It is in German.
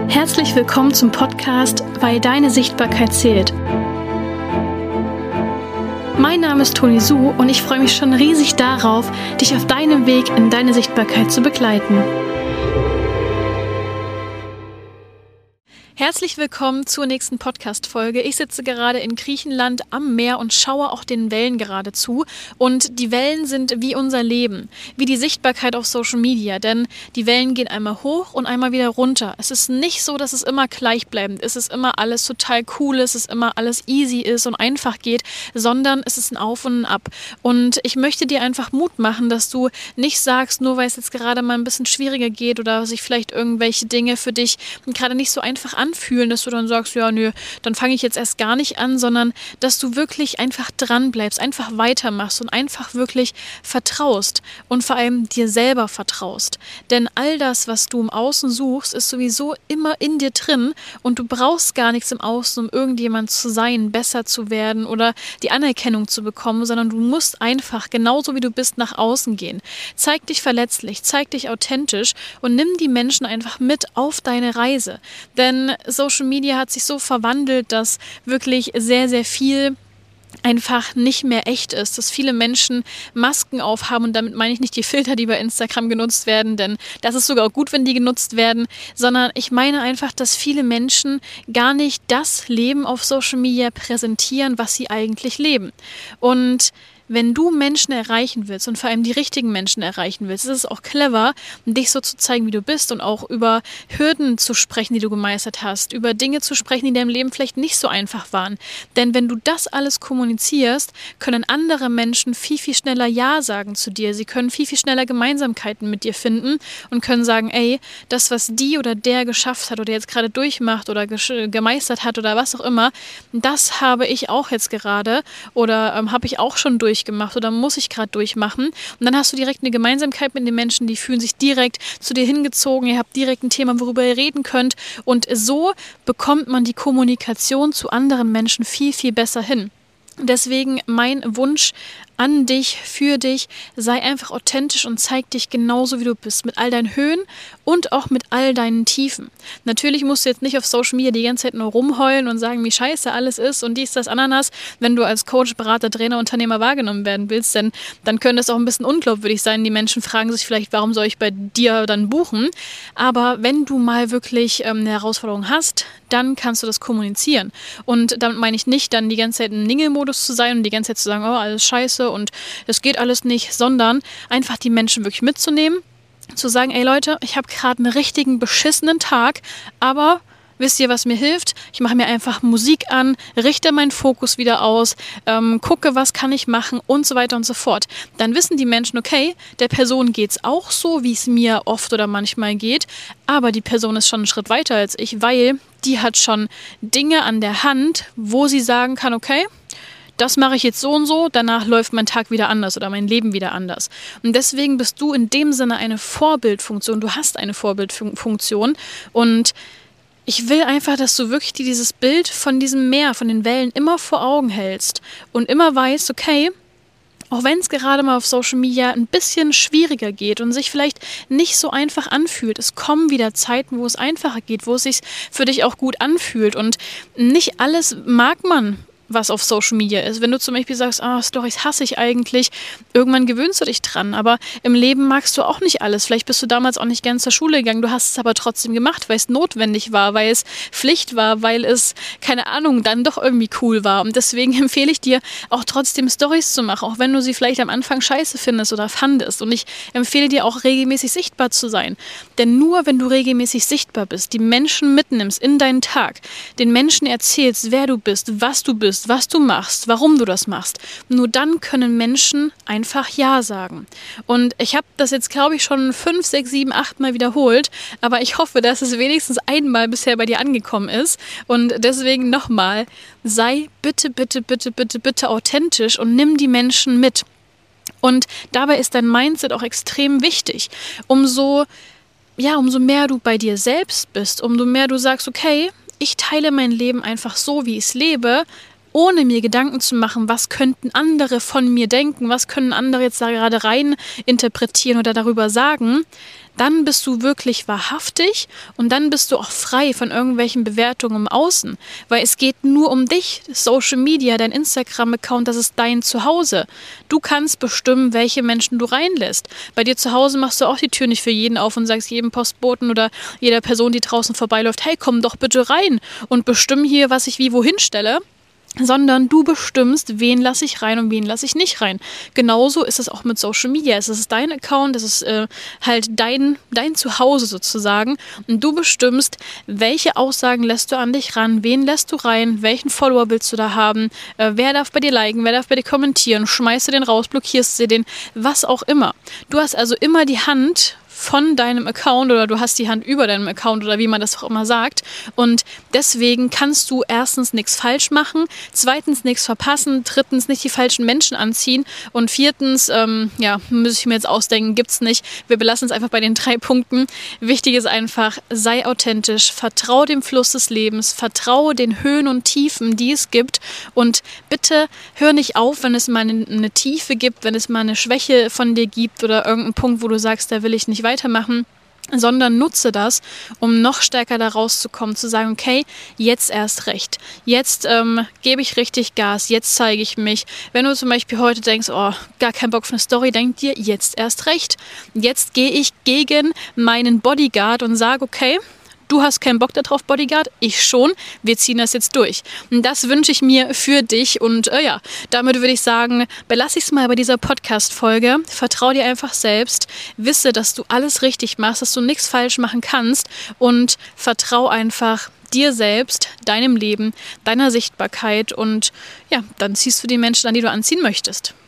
Herzlich willkommen zum Podcast Weil deine Sichtbarkeit zählt. Mein Name ist Toni Su und ich freue mich schon riesig darauf, dich auf deinem Weg in deine Sichtbarkeit zu begleiten. Herzlich willkommen zur nächsten Podcast-Folge. Ich sitze gerade in Griechenland am Meer und schaue auch den Wellen gerade zu. Und die Wellen sind wie unser Leben, wie die Sichtbarkeit auf Social Media. Denn die Wellen gehen einmal hoch und einmal wieder runter. Es ist nicht so, dass es immer gleichbleibend ist, es ist immer alles total cool, es ist immer alles easy ist und einfach geht, sondern es ist ein Auf und ein Ab. Und ich möchte dir einfach Mut machen, dass du nicht sagst, nur weil es jetzt gerade mal ein bisschen schwieriger geht oder sich vielleicht irgendwelche Dinge für dich gerade nicht so einfach anfühlen, dass du dann sagst, ja, nö, dann fange ich jetzt erst gar nicht an, sondern dass du wirklich einfach dran bleibst, einfach weitermachst und einfach wirklich vertraust und vor allem dir selber vertraust. Denn all das, was du im Außen suchst, ist sowieso immer in dir drin und du brauchst gar nichts im Außen, um irgendjemand zu sein, besser zu werden oder die Anerkennung zu bekommen, sondern du musst einfach genauso wie du bist nach außen gehen. Zeig dich verletzlich, zeig dich authentisch und nimm die Menschen einfach mit auf deine Reise. Denn Social Media hat sich so verwandelt, dass wirklich sehr, sehr viel einfach nicht mehr echt ist, dass viele Menschen Masken aufhaben und damit meine ich nicht die Filter, die bei Instagram genutzt werden, denn das ist sogar auch gut, wenn die genutzt werden, sondern ich meine einfach, dass viele Menschen gar nicht das Leben auf Social Media präsentieren, was sie eigentlich leben. Und wenn du Menschen erreichen willst und vor allem die richtigen Menschen erreichen willst, ist es auch clever, dich so zu zeigen, wie du bist und auch über Hürden zu sprechen, die du gemeistert hast, über Dinge zu sprechen, die in deinem Leben vielleicht nicht so einfach waren. Denn wenn du das alles kommunizierst, können andere Menschen viel, viel schneller Ja sagen zu dir. Sie können viel, viel schneller Gemeinsamkeiten mit dir finden und können sagen, ey, das, was die oder der geschafft hat oder jetzt gerade durchmacht oder gemeistert hat oder was auch immer, das habe ich auch jetzt gerade oder habe ich auch schon durchgemacht oder muss ich gerade durchmachen. Und dann hast du direkt eine Gemeinsamkeit mit den Menschen, die fühlen sich direkt zu dir hingezogen, ihr habt direkt ein Thema, worüber ihr reden könnt und so bekommt man die Kommunikation zu anderen Menschen viel, viel besser hin. Deswegen mein Wunsch an dich, für dich, sei einfach authentisch und zeig dich genauso, wie du bist, mit all deinen Höhen und auch mit all deinen Tiefen. Natürlich musst du jetzt nicht auf Social Media die ganze Zeit nur rumheulen und sagen, wie scheiße alles ist und dies, das, Ananas, wenn du als Coach, Berater, Trainer, Unternehmer wahrgenommen werden willst, denn dann könnte es auch ein bisschen unglaubwürdig sein. Die Menschen fragen sich vielleicht, warum soll ich bei dir dann buchen? Aber wenn du mal wirklich eine Herausforderung hast, dann kannst du das kommunizieren. Und damit meine ich nicht, dann die ganze Zeit im Ningelmodus zu sein und die ganze Zeit zu sagen, oh, alles scheiße und es geht alles nicht, sondern einfach die Menschen wirklich mitzunehmen, zu sagen, ey Leute, ich habe gerade einen richtigen beschissenen Tag, aber wisst ihr, was mir hilft? Ich mache mir einfach Musik an, richte meinen Fokus wieder aus, gucke, was kann ich machen und so weiter und so fort. Dann wissen die Menschen, okay, der Person geht's auch so, wie es mir oft oder manchmal geht, aber die Person ist schon einen Schritt weiter als ich, weil die hat schon Dinge an der Hand, wo sie sagen kann, okay, das mache ich jetzt so und so, danach läuft mein Tag wieder anders oder mein Leben wieder anders. Und deswegen bist du in dem Sinne eine Vorbildfunktion, du hast eine Vorbildfunktion und ich will einfach, dass du wirklich dir dieses Bild von diesem Meer, von den Wellen immer vor Augen hältst und immer weißt, okay, auch wenn es gerade mal auf Social Media ein bisschen schwieriger geht und sich vielleicht nicht so einfach anfühlt, es kommen wieder Zeiten, wo es einfacher geht, wo es sich für dich auch gut anfühlt und nicht alles mag man, was auf Social Media ist. Wenn du zum Beispiel sagst, Storys hasse ich eigentlich, irgendwann gewöhnst du dich dran, aber im Leben magst du auch nicht alles. Vielleicht bist du damals auch nicht ganz zur Schule gegangen, du hast es aber trotzdem gemacht, weil es notwendig war, weil es Pflicht war, weil es, keine Ahnung, dann doch irgendwie cool war. Und deswegen empfehle ich dir auch trotzdem Storys zu machen, auch wenn du sie vielleicht am Anfang scheiße findest oder fandest. Und ich empfehle dir auch regelmäßig sichtbar zu sein. Denn nur wenn du regelmäßig sichtbar bist, die Menschen mitnimmst in deinen Tag, den Menschen erzählst, wer du bist, was du machst, warum du das machst. Nur dann können Menschen einfach Ja sagen. Und ich habe das jetzt, glaube ich, schon 5, 6, 7, 8 Mal wiederholt, aber ich hoffe, dass es wenigstens einmal bisher bei dir angekommen ist. Und deswegen nochmal, sei bitte, bitte, bitte, bitte, bitte authentisch und nimm die Menschen mit. Und dabei ist dein Mindset auch extrem wichtig. Umso mehr du bei dir selbst bist, umso mehr du sagst, okay, ich teile mein Leben einfach so, wie ich es lebe, ohne mir Gedanken zu machen, was könnten andere von mir denken, was können andere jetzt da gerade rein interpretieren oder darüber sagen, dann bist du wirklich wahrhaftig und dann bist du auch frei von irgendwelchen Bewertungen im Außen, weil es geht nur um dich. Social Media, dein Instagram-Account, das ist dein Zuhause. Du kannst bestimmen, welche Menschen du reinlässt. Bei dir zu Hause machst du auch die Tür nicht für jeden auf und sagst jedem Postboten oder jeder Person, die draußen vorbeiläuft, hey, komm doch bitte rein und bestimm hier, was ich wie wohin stelle. Sondern du bestimmst, wen lasse ich rein und wen lasse ich nicht rein. Genauso ist es auch mit Social Media. Es ist dein Account, es ist halt dein Zuhause sozusagen. Und du bestimmst, welche Aussagen lässt du an dich ran, wen lässt du rein, welchen Follower willst du da haben, wer darf bei dir liken, wer darf bei dir kommentieren, schmeißt du den raus, blockierst du den, was auch immer. Du hast also immer die Hand von deinem Account oder du hast die Hand über deinem Account oder wie man das auch immer sagt. Und deswegen kannst du erstens nichts falsch machen, zweitens nichts verpassen, drittens nicht die falschen Menschen anziehen und viertens, muss ich mir jetzt ausdenken, gibt's nicht. Wir belassen es einfach bei den 3 Punkten. Wichtig ist einfach, sei authentisch, vertraue dem Fluss des Lebens, vertraue den Höhen und Tiefen, die es gibt und bitte hör nicht auf, wenn es mal eine Tiefe gibt, wenn es mal eine Schwäche von dir gibt oder irgendeinen Punkt, wo du sagst, da will ich nicht weitermachen, sondern nutze das, um noch stärker da rauszukommen, zu sagen, okay, jetzt erst recht, jetzt gebe ich richtig Gas, jetzt zeige ich mich. Wenn du zum Beispiel heute denkst, oh, gar keinen Bock auf eine Story, denk dir, jetzt erst recht. Jetzt gehe ich gegen meinen Bodyguard und sage, okay, du hast keinen Bock darauf, Bodyguard, ich schon, wir ziehen das jetzt durch. Und das wünsche ich mir für dich und damit würde ich sagen, belasse ich es mal bei dieser Podcast-Folge. Vertrau dir einfach selbst, wisse, dass du alles richtig machst, dass du nichts falsch machen kannst und vertrau einfach dir selbst, deinem Leben, deiner Sichtbarkeit und ja, dann ziehst du die Menschen an, die du anziehen möchtest.